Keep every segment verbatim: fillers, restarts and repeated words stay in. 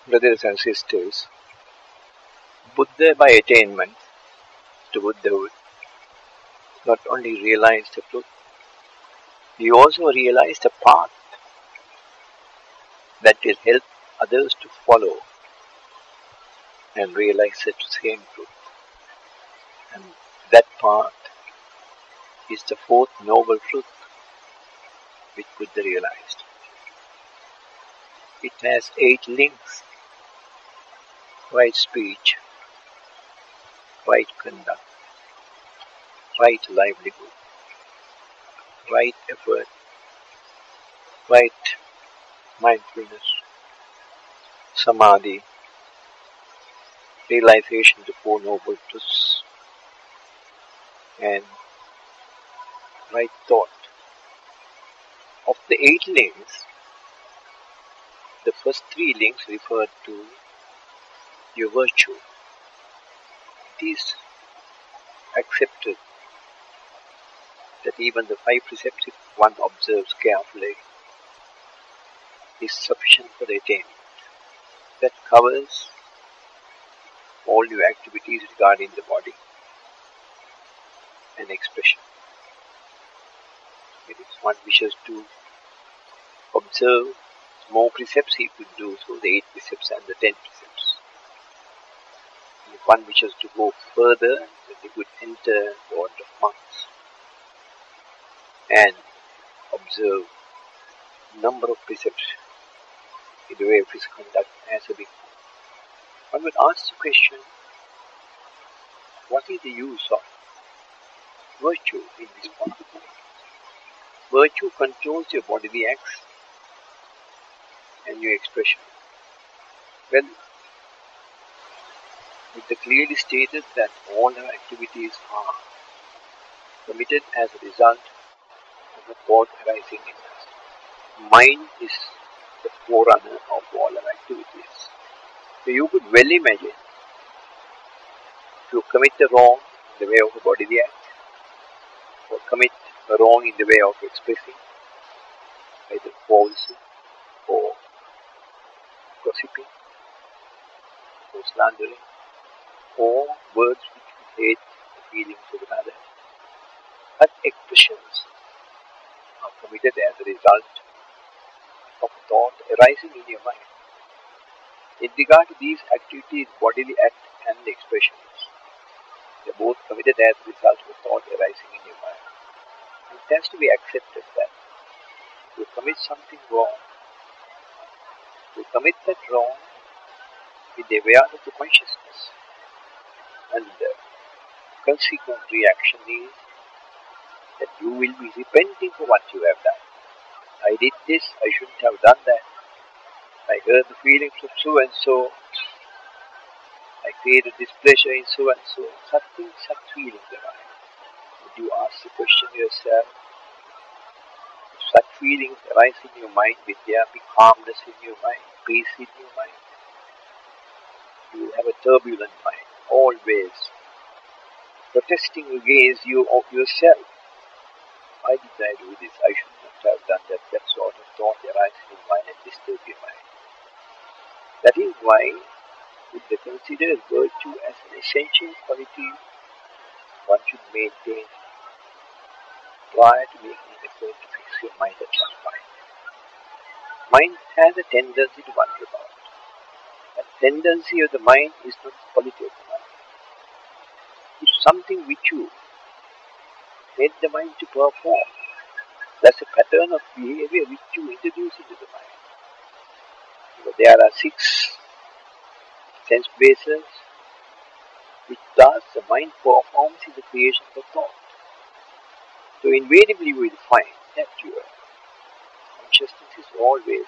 Brothers and sisters, Buddha by attainment to Buddhahood not only realized the truth, he also realized a path that will help others to follow and realize the same truth. And that path is the fourth noble truth which Buddha realized. It has eight links: right speech, right conduct, right livelihood, right effort, right mindfulness, samadhi, realization of the four noble truths, and right thought. Of the eight links, the first three links refer to your virtue. It is accepted that even the five precepts, if one observes carefully, is sufficient for the attainment. That covers all your activities regarding the body and expression. If one wishes to observe more precepts, he could do so, the eight precepts and the ten precepts. And if one wishes to go further, then he could enter the order of monks and observe number of precepts in the way of his conduct as a bhikkhu. One would ask the question, what is the use of virtue in this path? Virtue controls your bodily acts and your expression. Well, it is clearly stated that all our activities are committed as a result of a thought arising in us. Mind is the forerunner of all our activities. So you could well imagine, if you commit a wrong in the way of a bodily act, or commit a wrong in the way of expressing, either false or gossiping, or slandering, or words which would hate the feelings of another. Such expressions are committed as a result of thought arising in your mind. In regard to these activities, bodily act and expressions, they are both committed as a result of thought arising in your mind. It has to be accepted that you commit something wrong, you commit that wrong with the awareness of the consciousness, and the consequent reaction is that you will be repenting for what you have done. I did this, I shouldn't have done that. I heard the feelings of so and so. I created displeasure in so and so. Such things, such feelings arise. Would you ask the question yourself, if such feelings arise in your mind, will there be calmness in your mind, peace in your mind? You will have a turbulent mind, always protesting against you of yourself. Why did I do this? I should not have done that. That sort of thought arises in your mind and disturbs your mind. That is why Buddha considers virtue as an essential quality one should maintain prior to making an effort to fix your mind at one point. Mind has a tendency to wander about. That tendency of the mind is not the quality of the mind. It's something which you made the mind to perform. That's a pattern of behavior which you introduce into the mind. So there are six sense bases which thus the mind performs in the creation of the thought. So invariably you will find that your consciousness is always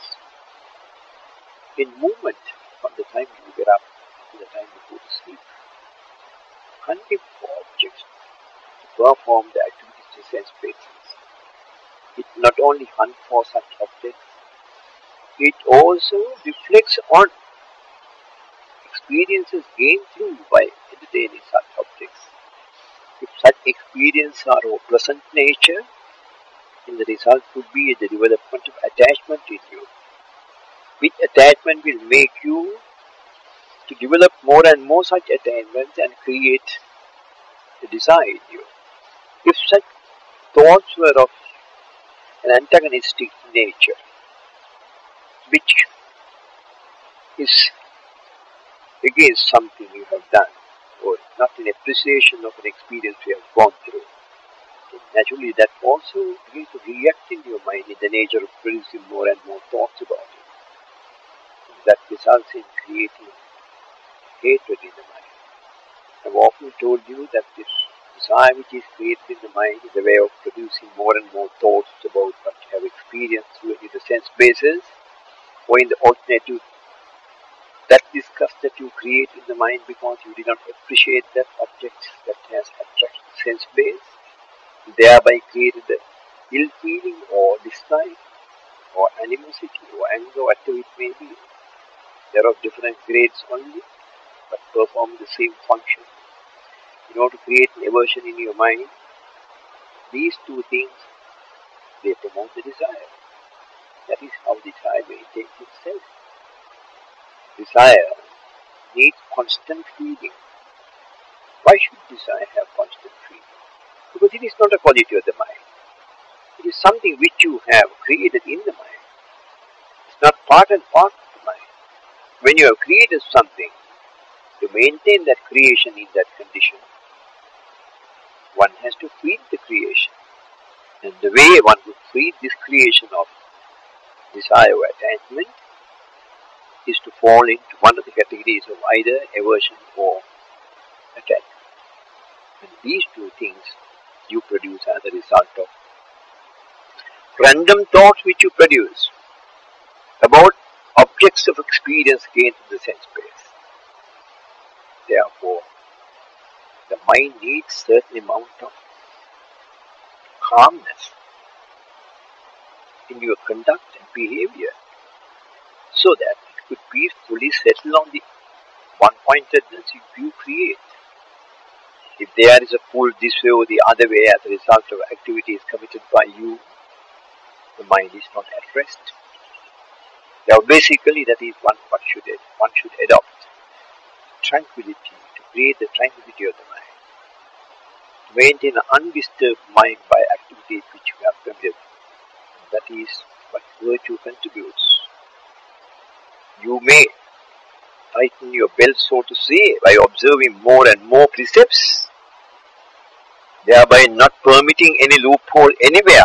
in movement from the time you get up to the time you go to sleep, hunting for objects to perform the activities of sense bases. It not only hunts for such objects, it also reflects on experiences gained through by entertaining such objects. If such experiences are of pleasant nature, then the result would be the development of attachment in you, which attachment will make you to develop more and more such attainments and create a desire in you. If such thoughts were of an antagonistic nature, which is against something you have done, or not in appreciation of an experience you have gone through, then naturally that also begins to react in your mind in the nature of producing more and more thoughts about it. That results in creating hatred in the mind. I've often told you that this desire which is created in the mind is a way of producing more and more thoughts about what you have experienced through the sense basis, or in the alternative, that disgust that you create in the mind because you did not appreciate that object that has attracted the sense base, thereby created the ill feeling or dislike or animosity or anger, whatever it may be. They are of different grades only, but perform the same function. In order to create an aversion in your mind, these two things, they promote the desire. That is how desire maintains itself. Desire needs constant feeding. Why should desire have constant feeding? Because it is not a quality of the mind. It is something which you have created in the mind. It's not part and part of the mind. When you have created something, to maintain that creation in that condition, one has to feed the creation. And the way one would feed this creation of desire or attachment is to fall into one of the categories of either aversion or attachment. And these two things you produce as a result of random thoughts which you produce about objects of experience gained in the sense space. Therefore, the mind needs certain amount of calmness in your conduct and behavior, so that it could peacefully settle on the one-pointedness you create. If there is a pull this way or the other way as a result of activities committed by you, the mind is not at rest. Now basically that is one what should one should adopt. Tranquility, to create the tranquility of the mind. To maintain an undisturbed mind by activities which you have committed. That is what virtue contributes. You may tighten your belt, so to say, by observing more and more precepts, thereby not permitting any loophole anywhere,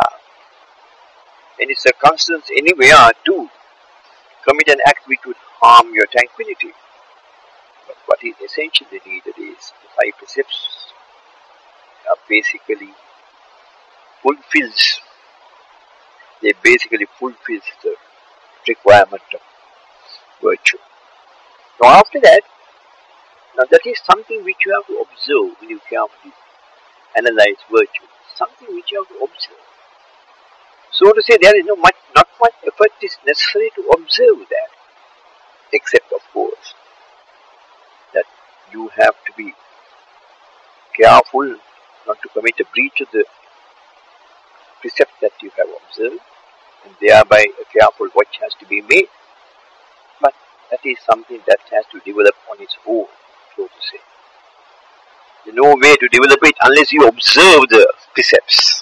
any circumstance anywhere to commit an act which would harm your tranquility. But what is essentially needed is the five precepts are basically fulfills, they basically fulfills the requirement of virtue. Now after that, now that is something which you have to observe when you carefully analyze virtue. Something which you have to observe. So to say, there is no much, not much effort is necessary to observe that, except of course that you have to be careful not to commit a breach of the precept that you have observed, and thereby a careful watch has to be made. But that is something that has to develop on its own, so to say. There is no way to develop it unless you observe the precepts.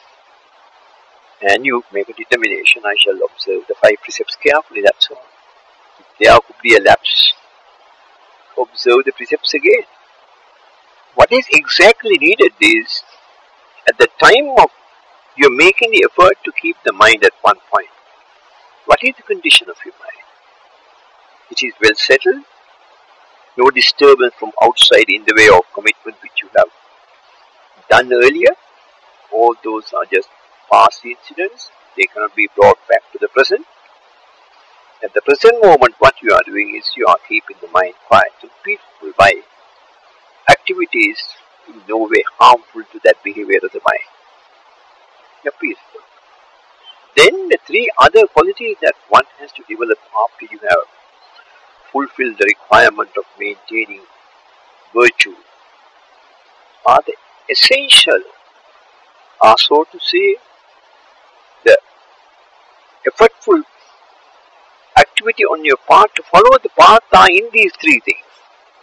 And you make a determination, I shall observe the five precepts carefully, that's all. If there could be a lapse, observe the precepts again. What is exactly needed is, at the time of you're making the effort to keep the mind at one point, what is the condition of your mind? It is well settled, no disturbance from outside in the way of commitment which you have done earlier. All those are just past incidents, they cannot be brought back to the present. At the present moment, what you are doing is you are keeping the mind quiet and peaceful by activities in no way harmful to that behavior of the mind. You are peaceful. Then the three other qualities that one has to develop after you have fulfilled the requirement of maintaining virtue are the essential, are so to say, the effortful activity on your part to follow the path are in these three things.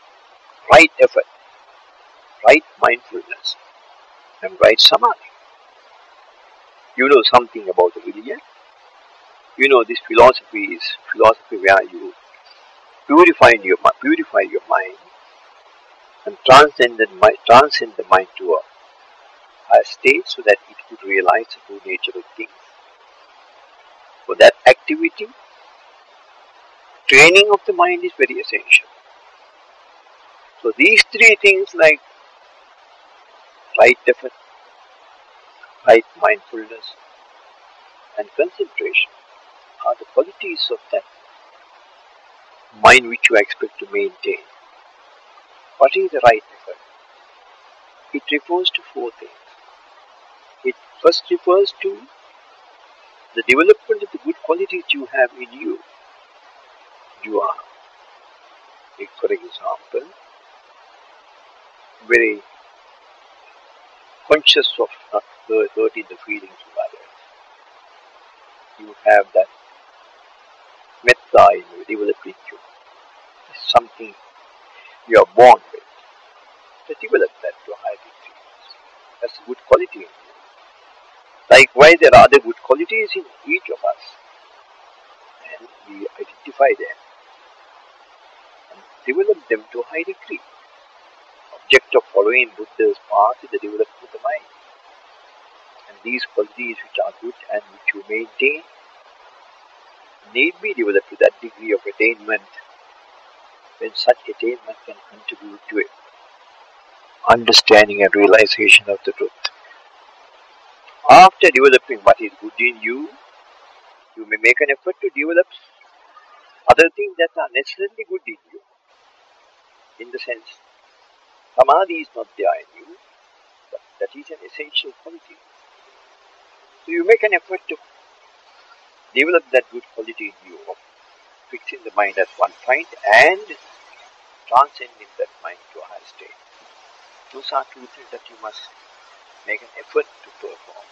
right effort, right mindfulness, and right samadhi. You know something about the religion. You know this philosophy is philosophy where you purify your purify your mind and transcend the mind, transcend the mind to a higher state so that it could realize the true nature of things. For that activity, training of the mind is very essential. So these three things like right effort, right mindfulness, and concentration are the qualities of that mind which you expect to maintain. What is the right effort? It refers to four things. It first refers to the development of the good qualities you have in you. You are, like for example, very conscious of not hurting the feelings of others. You have that metta in you, developed in you. It's something you are born with. To develop that to a high degree. That's a good quality in you. Likewise, there are other good qualities in each of us. And we identify them and develop them to a high degree. Object of following Buddha's path is the development of the mind. And these qualities which are good and which you maintain need be developed to that degree of attainment when such attainment can contribute to it. Understanding and realization of the truth. After developing what is good in you, you may make an effort to develop other things that are necessarily good in you. In the sense, samadhi is not there in you, but that is an essential quality. So you make an effort to develop that good quality in you of fixing the mind at one point and transcending that mind to a higher state. Those are two things that you must make an effort to perform.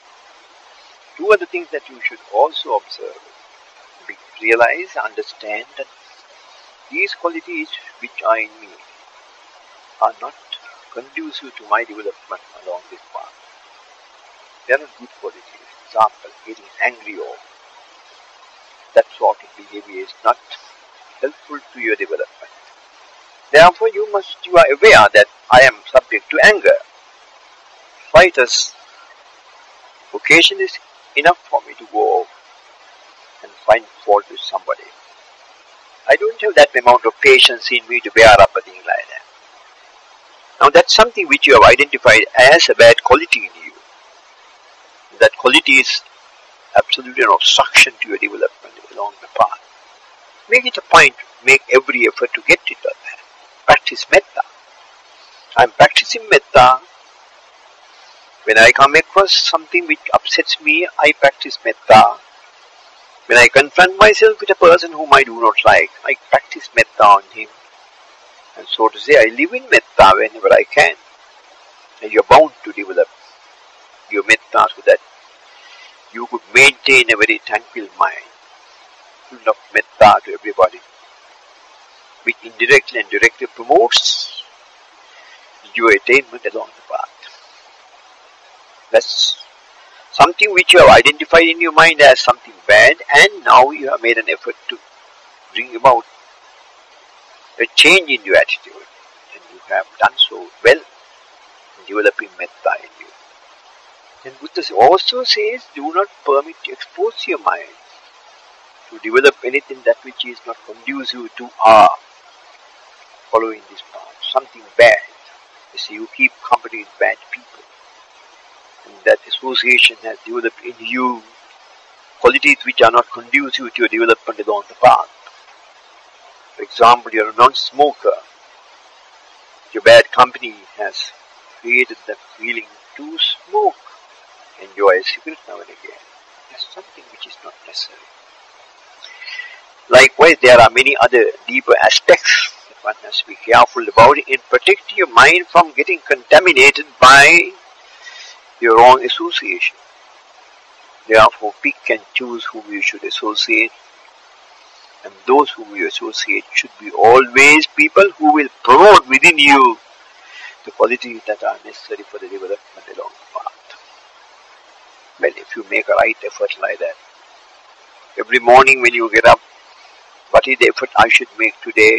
Two other things that you should also observe, realize, understand that these qualities which are in me are not conducive to my development along this path. They are not good qualities. Example, getting angry or that sort of behavior is not helpful to your development. Therefore, you must, you are aware that I am subject to anger. Fighters, occasion is enough for me to go off and find fault with somebody. I don't have that amount of patience in me to bear up a thing like that. Now that's something which you have identified as a bad quality in you. That quality is absolutely an obstruction to your development along the path. Make it a point, make every effort to get rid of that. Practice metta. I am practicing metta. When I come across something which upsets me, I practice metta. When I confront myself with a person whom I do not like, I practice metta on him. And so to say, I live in metta whenever I can. And you are bound to develop your metta so that you could maintain a very tranquil mind, full of metta to everybody, which indirectly and directly promotes your attainment along the path. That's something which you have identified in your mind as something bad, and now you have made an effort to bring about a change in your attitude, and you have done so well in developing metta in you. And Buddha also says, do not permit to expose your mind to develop anything that which is not conducive to our following this path, something bad. You see, you keep company with bad people, and that association has developed in you qualities which are not conducive to your development along the path. For example, you are a non-smoker. Your bad company has created that feeling to smoke, enjoy a cigarette now and again. That's something which is not necessary. Likewise, there are many other deeper aspects that one has to be careful about in protecting your mind from getting contaminated by your wrong association. Therefore, pick and choose whom you should associate, and those whom you associate should be always people who will promote within you the qualities that are necessary for the development along the path. Well, if you make a right effort like that, every morning when you get up, what is the effort I should make today?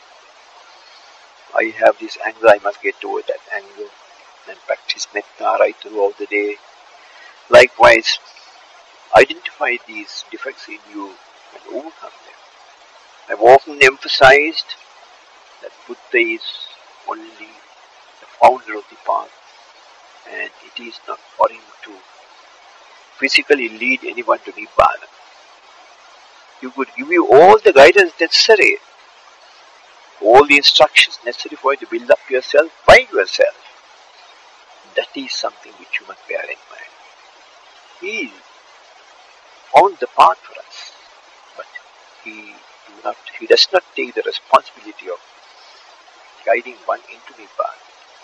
I have this anger, I must get over that anger and practice metta right throughout the day. Likewise, identify these defects in you and overcome them. I've often emphasized that Buddha is only the founder of the path, and it is not for him to physically lead anyone to Nibbana. He could give you all the guidance necessary, all the instructions necessary for you to build up yourself by yourself. That is something which you must bear in mind. He found the path for us, but he do not, he does not take the responsibility of guiding one into Nibbana.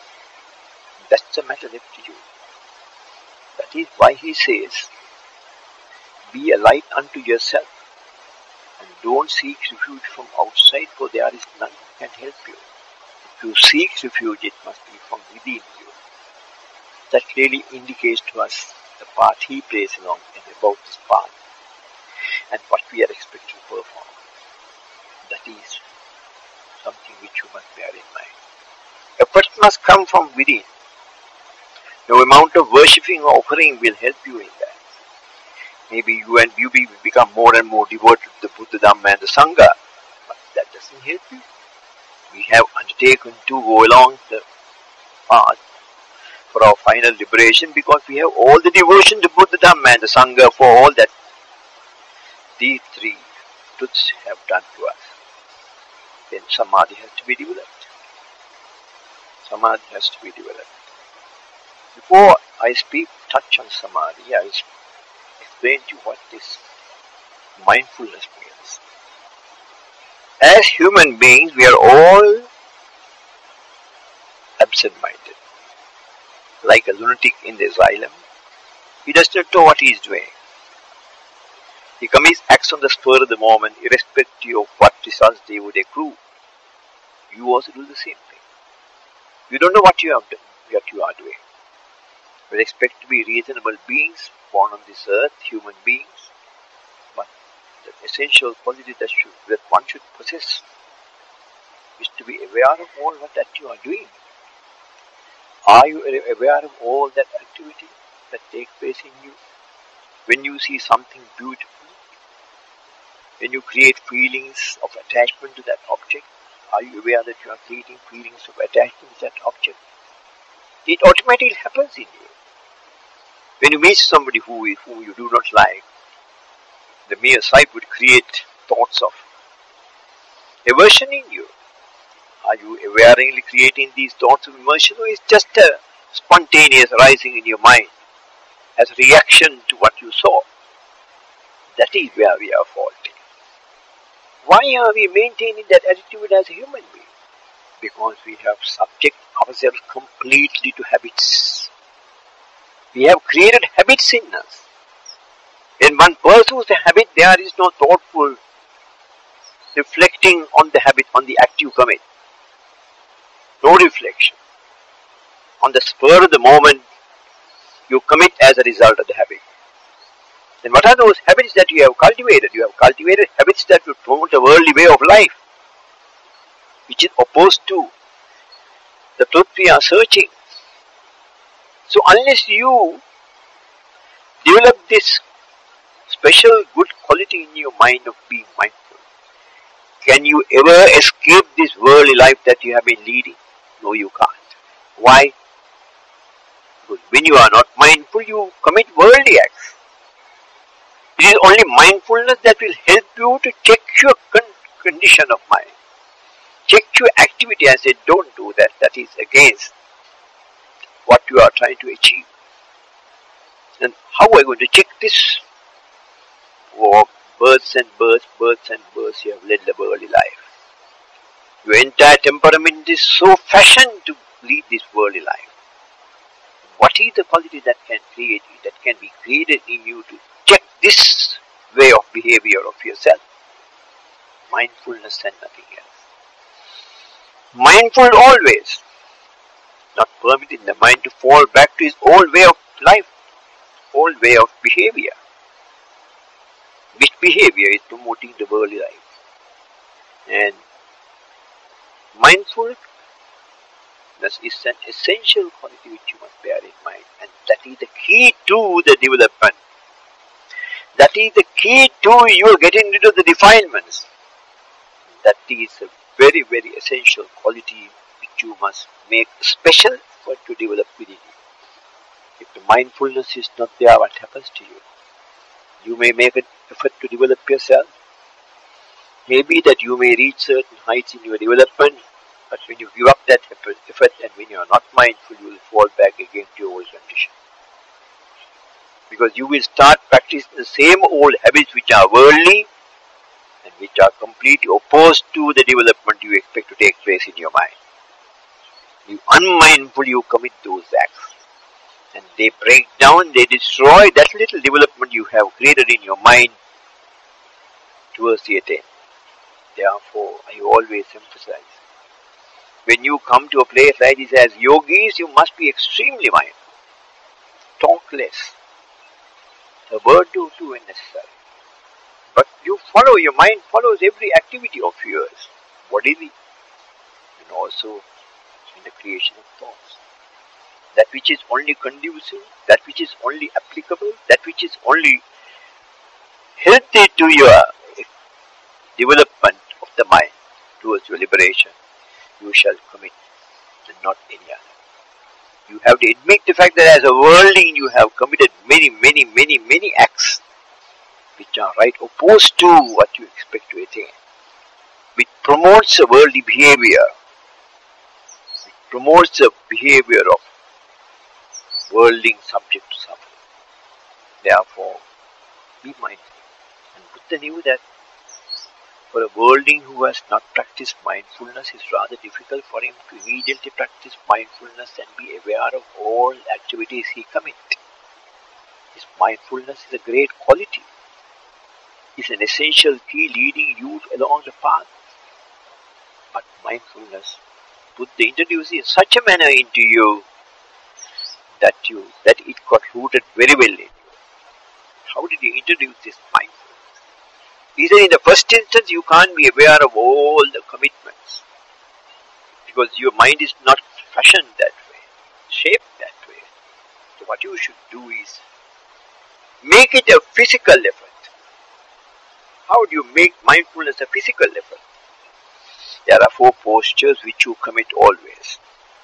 That's a matter left to you. That is why he says, be a light unto yourself and don't seek refuge from outside, for there is none who can help you. If you seek refuge, it must be from within you. That clearly indicates to us the part he plays along and about this path and what we are expected to perform. That is something which you must bear in mind. Effort must come from within. No amount of worshipping or offering will help you in that. Maybe you and you be, become more and more devoted to the Buddha, Dhamma and the Sangha, but that doesn't help you. We have undertaken to go along the path for our final liberation because we have all the devotion to Buddha, Dhamma and the Sangha for all that these three truths have done to us. Then Samadhi has to be developed. Samadhi has to be developed. Before I speak, touch on Samadhi, I explain to you what this mindfulness means. As human beings, we are all absent-minded. Like a lunatic in the asylum, he does not know what he is doing. He commits acts on the spur of the moment, irrespective of what results they would accrue. You also do the same thing. You don't know what you have done, what you are doing. We expect to be reasonable beings, born on this earth, human beings, but the essential quality that, should, that one should possess is to be aware of all what that you are doing. Are you aware of all that activity that takes place in you? When you see something beautiful, when you create feelings of attachment to that object, are you aware that you are creating feelings of attachment to that object? It automatically happens in you. When you meet somebody who is, whom you do not like, the mere sight would create thoughts of aversion in you. Are you awareingly creating these thoughts of aversion, or is it just a spontaneous rising in your mind as a reaction to what you saw? That is where we are faulty. Why are we maintaining that attitude as a human being? Because we have subject ourselves completely to habits. We have created habits in us. When one pursues a habit, there is no thoughtful reflecting on the habit, on the act you commit. No reflection. On the spur of the moment, you commit as a result of the habit. Then what are those habits that you have cultivated? You have cultivated habits that will promote a worldly way of life, which is opposed to the truth we are searching. So unless you develop this special good quality in your mind of being mindful, can you ever escape this worldly life that you have been leading? No, you can't. Why? Because when you are not mindful, you commit worldly acts. It is only mindfulness that will help you to check your con- condition of mind. Check your activity and say, don't do that. That is against what you are trying to achieve. And how are you going to check this? For births and births, births and births, you have led the worldly life. Your entire temperament is so fashioned to lead this worldly life. What is the quality that can create it, that can be created in you to check this way of behavior of yourself? Mindfulness and nothing else. mindful always, not permitting the mind to fall back to his old way of life, old way of behavior, which behavior is promoting the worldly life. And mindfulness is an essential quality which you must bear in mind, and that is the key to the development. That is the key to you getting rid of the defilements. That is a very, very essential quality which you must make special for to develop within you. If the mindfulness is not there, what happens to you? You may make an effort to develop yourself. Maybe that you may reach certain heights in your development, but when you give up that effort and when you are not mindful, you will fall back again to your old condition. Because you will start practicing the same old habits which are worldly and which are completely opposed to the development you expect to take place in your mind. You unmindful, you commit those acts. And they break down, they destroy that little development you have created in your mind towards the attainment. Therefore, I always emphasize, when you come to a place like this as yogis, you must be extremely mindful. Talk less. A word or two when necessary. But you follow, your mind follows every activity of yours, bodily, and also in the creation of thoughts. That which is only conducive, that which is only applicable, that which is only healthy to your development of the mind towards your liberation, you shall commit, and not any other. You have to admit the fact that as a worldling you have committed many, many, many, many acts which are right opposed to what you expect to attain, which promotes a worldly behavior, which promotes a behavior of worldling subject to suffering. Therefore, be mindful. And Buddha knew that for a worldling who has not practiced mindfulness, it is rather difficult for him to immediately practice mindfulness and be aware of all activities he commits. His mindfulness is a great quality. It's an essential key leading you along the path. But mindfulness, Buddha introduced in such a manner into you that you that it got rooted very well in you. How did he introduce this mindfulness? He said in the first instance you can't be aware of all the commitments because your mind is not fashioned that way, shaped that way. So what you should do is make it a physical effort. How do you make mindfulness a physical effort? There are four postures which you commit always.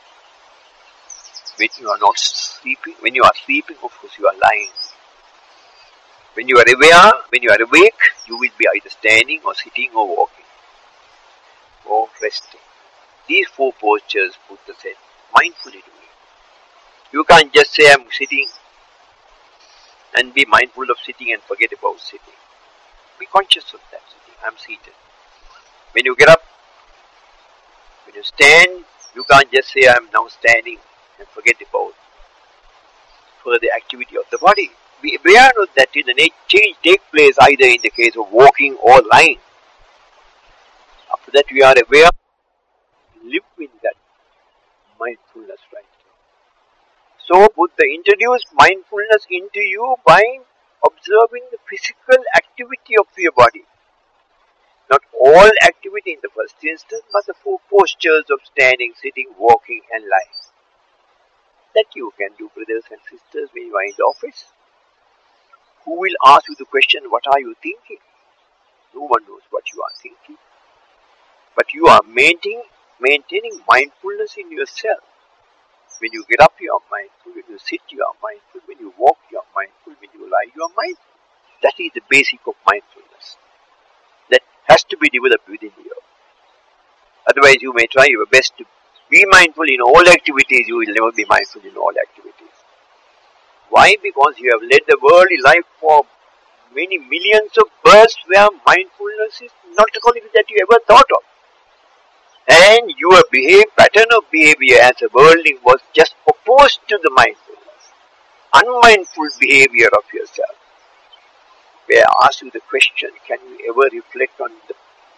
When you are not sleeping, when you are sleeping, of course you are lying. When you are aware, when you are awake, you will be either standing or sitting or walking or resting. These four postures, Buddha said, mindfully do it. You can't just say I'm sitting and be mindful of sitting and forget about sitting. Be conscious of that sitting. I'm seated. When you get up, when you stand, you can't just say I'm now standing and forget about further activity of the body. Be aware of that in the change take place either in the case of walking or lying. After that we are aware, live with that mindfulness right now. So Buddha introduced mindfulness into you by observing the physical activity of your body. Not all activity in the first instance, but the four postures of standing, sitting, walking and lying. That you can do, brothers and sisters, when you are in the office. Who will ask you the question, what are you thinking? No one knows what you are thinking. But you are maintaining, maintaining mindfulness in yourself. When you get up, you are mindful. When you sit, you are mindful. When you walk, you are mindful. When you lie, you are mindful. That is the basic of mindfulness. That has to be developed within you. Otherwise, you may try your best to be mindful in all activities. You will never be mindful in all activities. Why? Because you have led the worldly life for many millions of births where mindfulness is not a quality that you ever thought of. And your behave, pattern of behavior as a worldling was just opposed to the mindfulness. Unmindful behavior of yourself. Where I ask you the question, can you ever reflect on the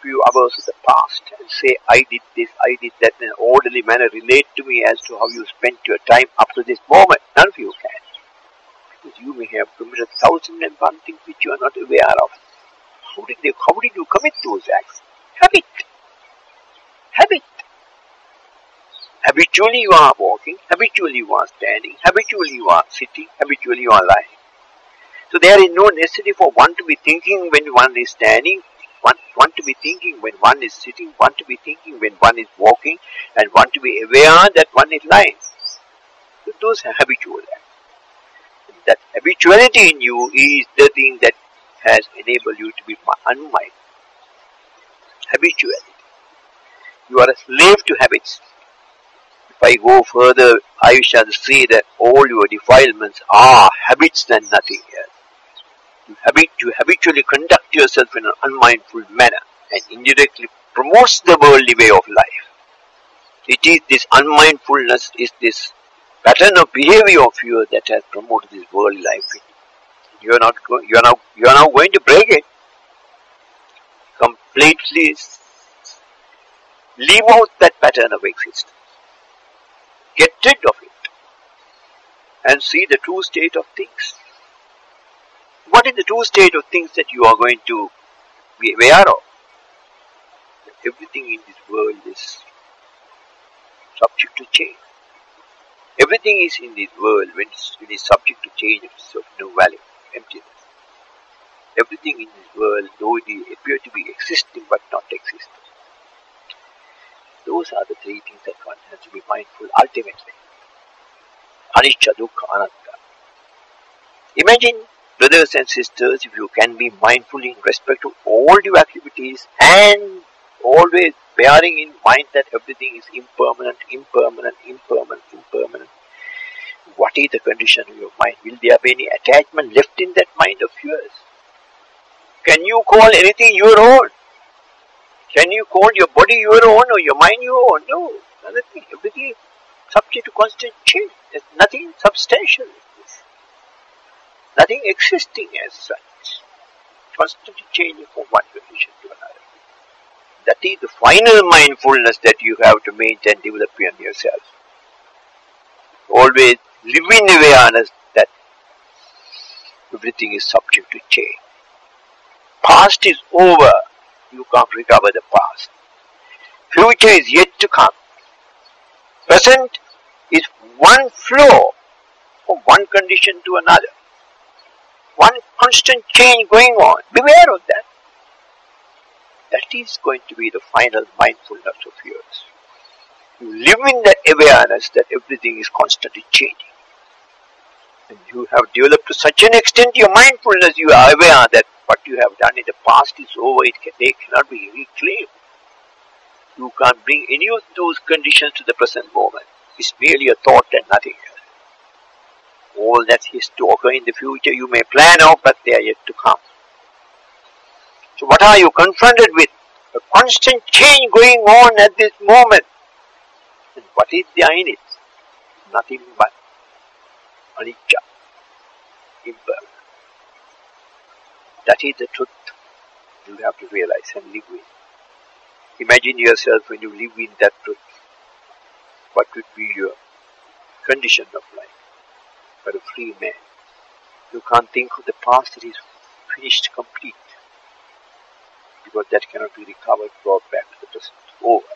few hours of the past and say, I did this, I did that in an orderly manner, relate to me as to how you spent your time up to this moment. None of you can. Because you may have committed thousand and one things which you are not aware of. How did, they, how did you commit those acts? Habit. Habit. Habitually you are walking, habitually you are standing, habitually you are sitting, habitually you are lying. So there is no necessity for one to be thinking when one is standing, one, one to be thinking when one is sitting, one to be thinking when one is walking, and one to be aware that one is lying. So those are habitual acts. That habituality in you is the thing that has enabled you to be unmindful. Habituality. You are a slave to habits. If I go further, I shall say that all your defilements are habits and nothing else. You, habit, you habitually conduct yourself in an unmindful manner and indirectly promotes the worldly way of life. It is this unmindfulness, is this pattern of behavior of yours that has promoted this worldly life. You are not going. You are now. You are now going to break it. Completely leave out that pattern of existence. Get rid of it and see the true state of things. What is the true state of things that you are going to be aware of? That everything in this world is subject to change. Everything is in this world when it is subject to change, it is of no value, emptiness. Everything in this world, though it appear to be existing but not existing. Those are the three things that one has to be mindful ultimately. Anicca, Dukkha, Anatta. Imagine, brothers and sisters, if you can be mindful in respect to all your activities and always bearing in mind that everything is impermanent, impermanent, impermanent, impermanent. What is the condition of your mind? Will there be any attachment left in that mind of yours? Can you call anything your own? Can you call your body your own or your mind your own? No, nothing. Everything is subject to constant change. There's nothing substantial in this. Nothing existing as such. Constantly changing from one condition to another. That is the final mindfulness that you have to maintain, develop in yourself. Always live in awareness that everything is subject to change. Past is over. You can't recover the past. Future is yet to come. Present is one flow from one condition to another. One constant change going on. Beware of that. That is going to be the final mindfulness of yours. You live in that awareness that everything is constantly changing. And you have developed to such an extent your mindfulness, you are aware that what you have done in the past is over, it can, they cannot be reclaimed. You can't bring any of those conditions to the present moment. It's merely a thought and nothing else. All that is to occur in the future you may plan out, but they are yet to come. So what are you confronted with? A constant change going on at this moment. And what is there in it? Nothing but anicca, impermanent. That is the truth you have to realize and live with. Imagine yourself when you live in that truth. What would be your condition of life for a free man? You can't think of the past that is finished, complete. Because that cannot be recovered, brought back to the present. Over.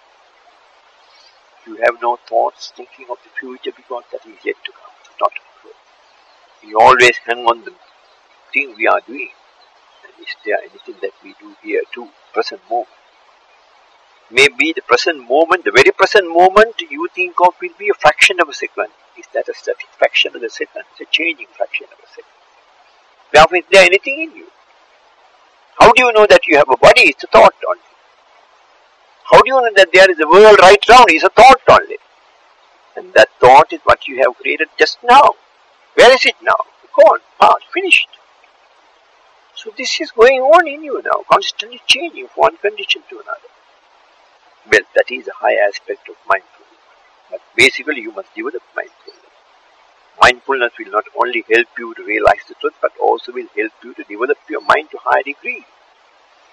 You have no thoughts thinking of the future because that is yet to come, not occur. We always hang on the thing we are doing. And is there anything that we do here too? Present moment. Maybe the present moment, the very present moment you think of will be a fraction of a second. Is that a static fraction of a second? It's a changing fraction of a second. Therefore, is there anything in you? How do you know that you have a body? It's a thought only. How do you know that there is a world right round? It's a thought only. And that thought is what you have created just now. Where is it now? Gone, past, finished. So this is going on in you now, constantly changing from one condition to another. Well, that is a high aspect of mindfulness. But basically you must develop mindfulness. Mindfulness will not only help you to realize the truth, but also will help you to develop your mind to a high degree.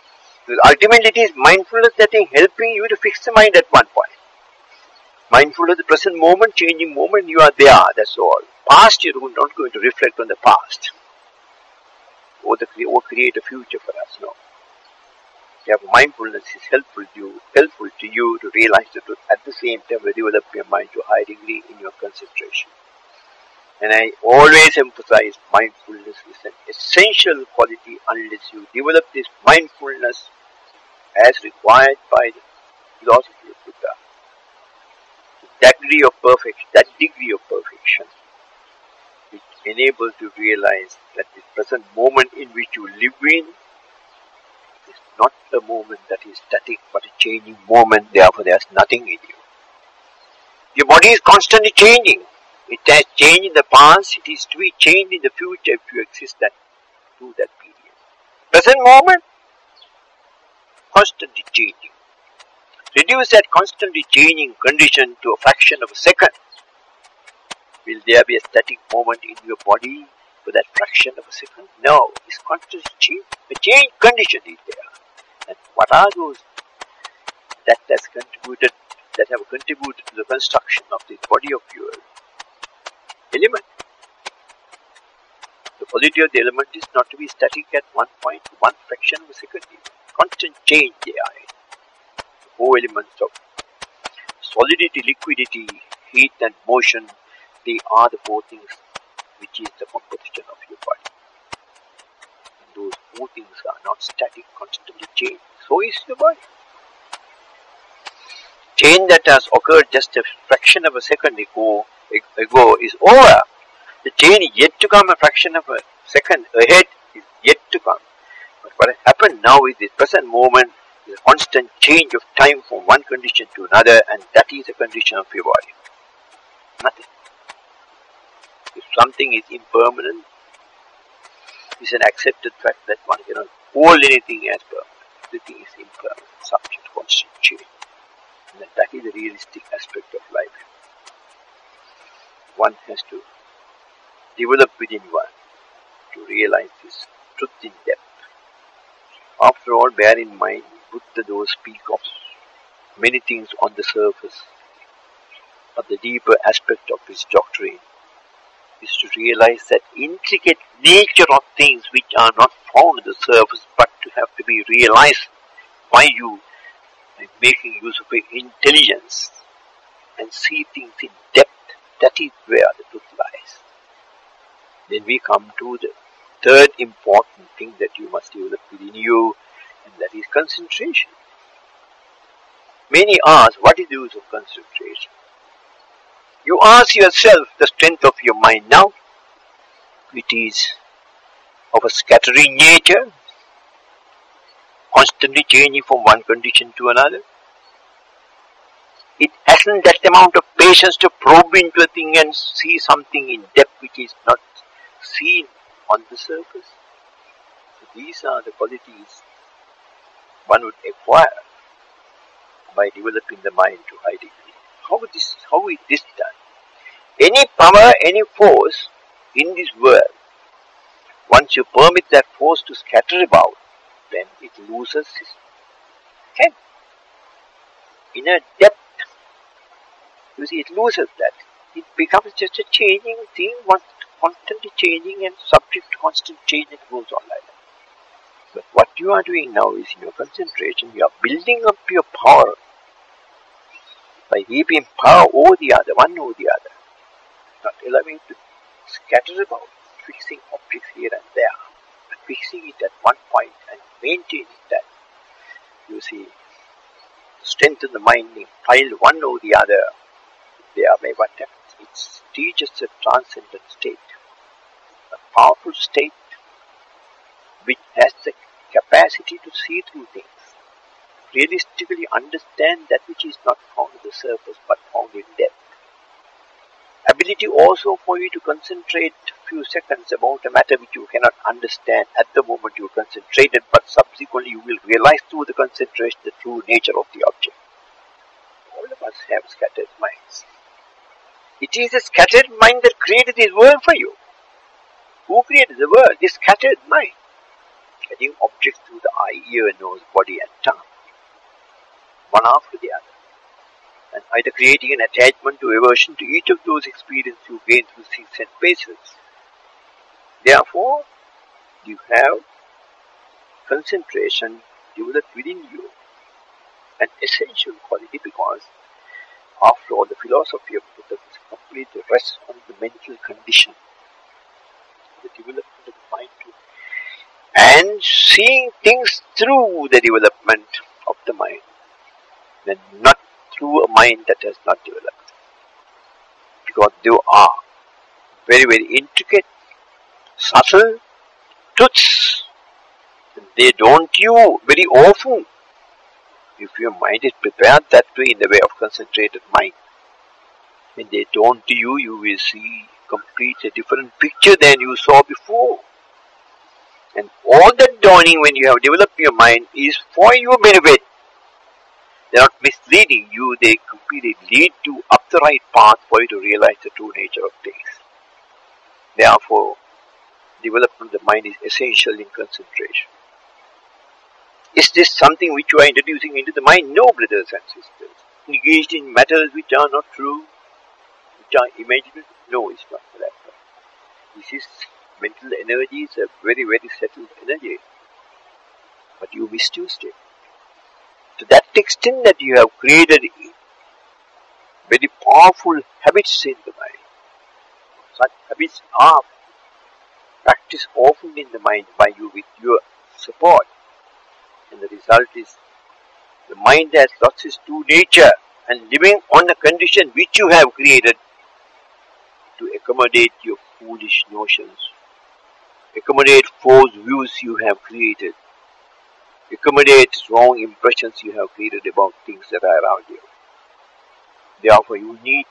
Because ultimately it is mindfulness that is helping you to fix the mind at one point. Mindful of the present moment, changing moment, you are there, that's all. Past, you're not going to reflect on the past. Or, the, or create a future for us, no. Yeah, mindfulness is helpful to you, helpful to you to realize the truth. At the same time, you develop your mind to a high degree in your concentration. And I always emphasize mindfulness is an essential quality unless you develop this mindfulness as required by the philosophy of Buddha. That degree of perfection, that degree of perfection, which enables you to realize that the present moment in which you live in is not a moment that is static, but a changing moment. Therefore, there is nothing in you. Your body is constantly changing. It has changed in the past. It is to be changed in the future if you exist that through that period. Present moment, constantly changing. Reduce that constantly changing condition to a fraction of a second. Will there be a static moment in your body for that fraction of a second? No, it's constantly changing. The change condition is there. And what are those that has contributed, that have contributed to the construction of this body of yours? Element. The quality of the element is not to be static at one point, one fraction of a second. Constant change they are in. The four elements of solidity, liquidity, heat and motion, they are the four things which is the composition of your body. And those four things are not static, constantly change. So is your body. Change that has occurred just a fraction of a second ago, ago is over. The change yet to come, a fraction of a second ahead is yet to come. But what has happened now is the present moment is a constant change of time from one condition to another, and that is the condition of your body. Nothing. If something is impermanent, it's an accepted fact that one cannot hold anything as permanent. Everything is impermanent, subject to constant change. And that is the realistic aspect of life. One has to develop within one to realize this truth in depth. After all, bear in mind, Buddha does speak of many things on the surface, but the deeper aspect of his doctrine is to realize that intricate nature of things which are not found on the surface, but to have to be realized by you by making use of your intelligence and see things in depth. That is where the truth lies. Then we come to the third important thing that you must develop within you, and that is concentration. Many ask, what is the use of concentration? You ask yourself the strength of your mind now. It is of a scattering nature, constantly changing from one condition to another. It hasn't that amount of patience to probe into a thing and see something in depth which is not seen on the surface. So these are the qualities one would acquire by developing the mind to high degree. How is this, how is this done? Any power, any force in this world, once you permit that force to scatter about, then it loses its head. In a depth, you see, it loses that. It becomes just a changing thing, constantly changing and subject to constant change, and goes on like that. But what you are doing now is, in your concentration, you are building up your power by heaping power over the other, one over the other, not allowing it to scatter about, fixing objects here and there, but fixing it at one point and maintaining that. You see, strength of the mind being piled one over the other, thereby what happens? It teaches a transcendent state, a powerful state which has the capacity to see through things, realistically understand that which is not found on the surface but found in depth. Ability also for you to concentrate a few seconds about a matter which you cannot understand at the moment you concentrated, but subsequently you will realize through the concentration the true nature of the object. All of us have scattered minds. It is a scattered mind that created this world for you. Who created the world? This scattered mind. getting objects through the eye, ear, nose, body and tongue, one after the other, and either creating an attachment to aversion to each of those experiences you gain through six sense bases. Therefore, you have concentration developed within you, an essential quality, because after all the philosophy of Buddha is completely rests on the mental condition, the development of the mind too, and seeing things through the development of the mind, and not through a mind that has not developed, because they are very, very intricate, subtle truths. They don't you very often. If your mind is prepared that way in the way of concentrated mind, when they don't to you, you will see completely different picture than you saw before. And all that dawning when you have developed your mind is for your benefit. They are not misleading you, they completely lead you up the right path for you to realize the true nature of things. Therefore, development of the mind is essential in concentration. Is this something which you are introducing into the mind? No, brothers and sisters. Engaged in matters which are not true, which are imaginary? No, it's not for that. This is mental energy, is a very, very settled energy. But you misused it. To that extent that you have created very powerful habits in the mind. Such habits are practiced often in the mind by you with your support. And the result is the mind has lost its true nature and living on a condition which you have created to accommodate your foolish notions, accommodate false views you have created, accommodate wrong impressions you have created about things that are around you. Therefore, you need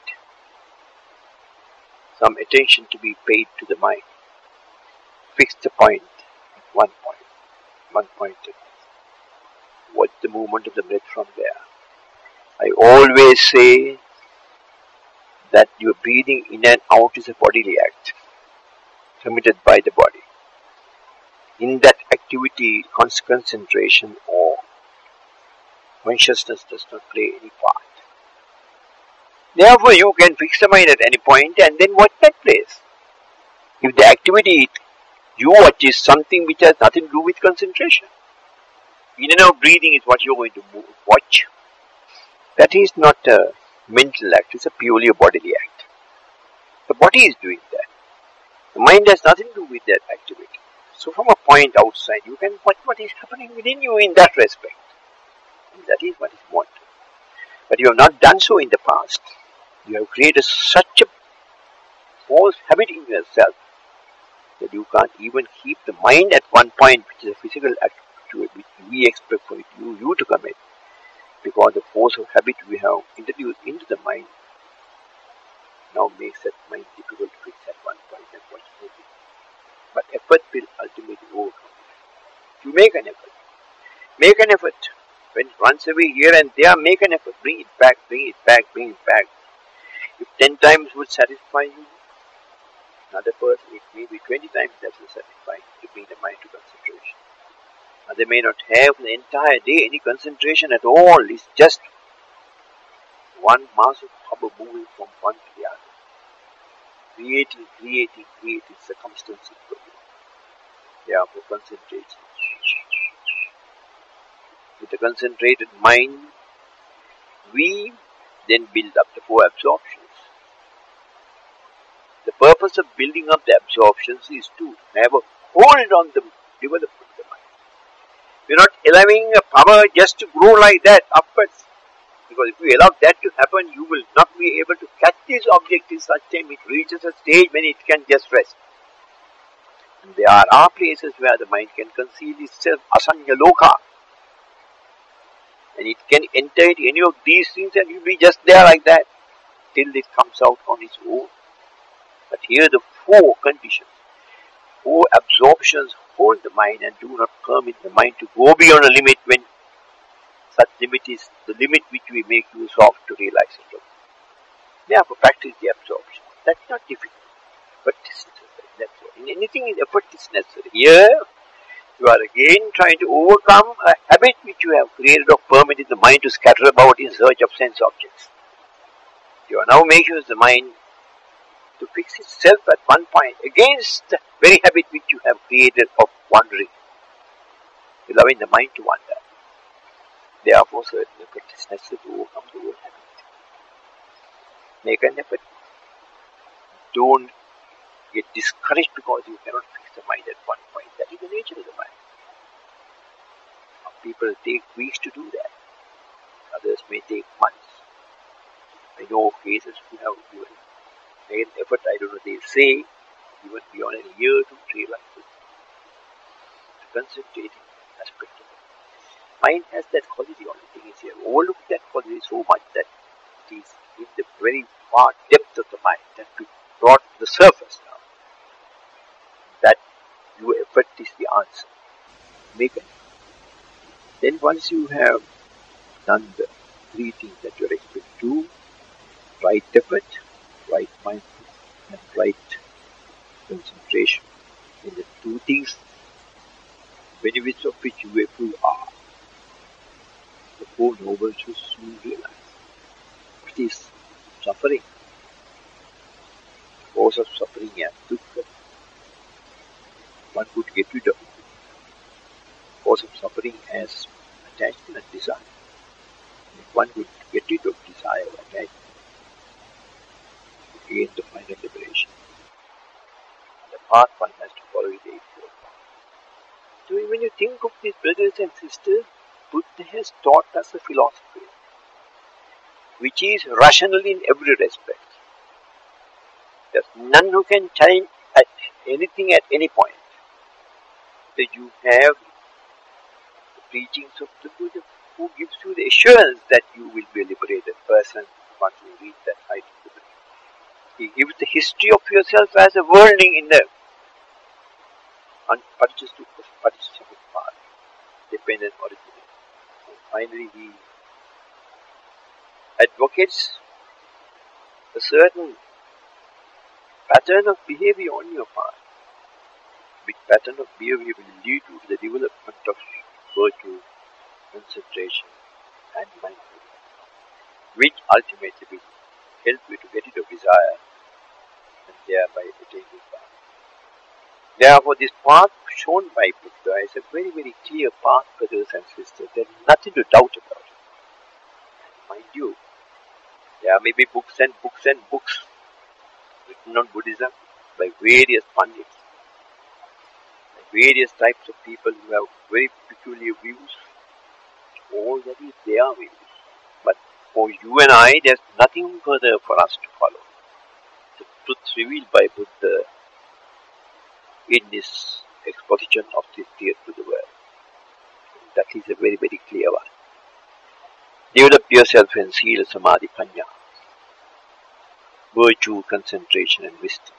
some attention to be paid to the mind. Fix the point at one point, one point. Watch the movement of the breath from there. I always say that your breathing in and out is a bodily act, committed by the body. In that activity, concentration or consciousness does not play any part. Therefore, you can fix the mind at any point and then watch that place. If the activity you watch is something which has nothing to do with concentration, in and out breathing is what you're going to move, watch. That is not a mental act, it's a purely a bodily act. The body is doing that. The mind has nothing to do with that activity. So from a point outside, you can watch what is happening within you in that respect. And that is what is wanted. But you have not done so in the past. You have created such a false habit in yourself that you can't even keep the mind at one point, which is a physical act which we expect for you, you to commit, because the force of habit we have introduced into the mind now makes that mind difficult to fix at one point and watch moving. But effort will ultimately overcome it. You make an effort. Make an effort. When it runs away here and there, make an effort. Bring it back, bring it back, bring it back. If ten times would satisfy you, another person, it may be twenty times that will satisfy to bring the mind to concentration. And they may not have the entire day any concentration at all. It's just one mass of hubble moving from one to the other. Creating, creating, creating circumstances for you. Therefore, concentration. With a concentrated mind, we then build up the four absorptions. The purpose of building up the absorptions is to have a hold on the development of the mind. We're not allowing a power just to grow like that upwards. Because if you allow that to happen, you will not be able to catch this object in such time it reaches a stage when it can just rest. And there are places where the mind can conceal itself, asanya loka. And it can enter into any of these things and you'll be just there like that till it comes out on its own. But here the four conditions, four absorptions hold the mind and do not permit the mind to go beyond a limit when such limit is the limit which we make use of to realize it. Therefore, practice the absorption. That's not difficult, but it's necessary. That's all. In anything, effort is necessary. Here, You are again trying to overcome a habit which you have created of permitting the mind to scatter about in search of sense objects. You are now making the mind to fix itself at one point against the very habit which you have created of wandering, allowing the mind to wander. Therefore, certain effort is necessary to overcome the old habit. Make an effort. Don't get discouraged because you cannot fix the mind at one point. That is the nature of the mind. Some people take weeks to do that. Others may take months. I know of cases who have given made an effort, I don't know, they say, even beyond a year to realize it. The concentrating aspect of it. Mind has that quality. Only thing is here, overlook that quality so much that it is in the very far depth of the mind that we brought to the surface now. That your effort is the answer. Make it. Then once you have done the three things that you are expected to do, right effort, right mindfulness, and right concentration in the two things, benefits of which you fully are. The four nobles will soon realize what is suffering. The cause of suffering and dukkha. One could get rid of it. The cause of suffering as attachment and desire. If one could get rid of desire or attachment, to gain the final liberation. The path one has to follow is the Eightfold Path. So when you think of these brothers and sisters, Buddha has taught us a philosophy which is rational in every respect. There's none who can challenge at anything at any point. That you have the preachings of the Buddha who gives you the assurance that you will be a liberated person once you reach that height of liberation. He gives the history of yourself as a worldling in the Paticca Samuppada, dependent origin. And finally, he advocates a certain pattern of behavior on your part, which pattern of behavior will lead to the development of virtue, concentration, and mindfulness, which ultimately will help you to get rid of desire and thereby attain Nibbana. Therefore, this path shown by Buddha is a very, very clear path, brothers and sisters. There is nothing to doubt about it. Mind you, there may be books and books and books written on Buddhism by various pandits, by various types of people who have very peculiar views. All that is their views. But for you and I, there is nothing further for us to follow. The truth revealed by Buddha in this exposition of this theory to the world. That is a very, very clear one. Develop yourself in Sila, Samadhi, Panya, virtue, concentration and wisdom.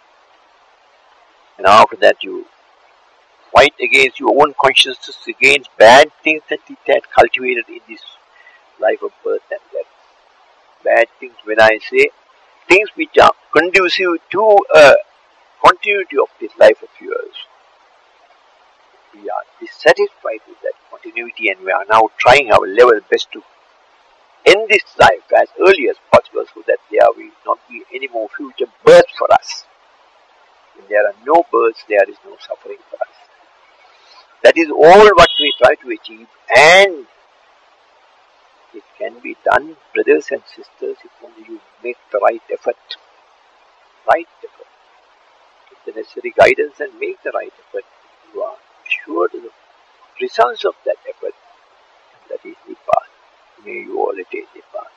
And after that you fight against your own consciousness, against bad things that it had cultivated in this life of birth and death. Bad things, when I say, things which are conducive to a continuity of this life of yours. We are dissatisfied with that continuity and we are now trying our level best to end this life as early as possible so that there will not be any more future births for us. When there are no births, there is no suffering for us. That is all what we try to achieve, and it can be done, brothers and sisters, if only you make the right effort. Right effort. Get the necessary guidance and make the right effort. You are assured of the results of that effort. That is Nibbana. May you all attain Nibbana.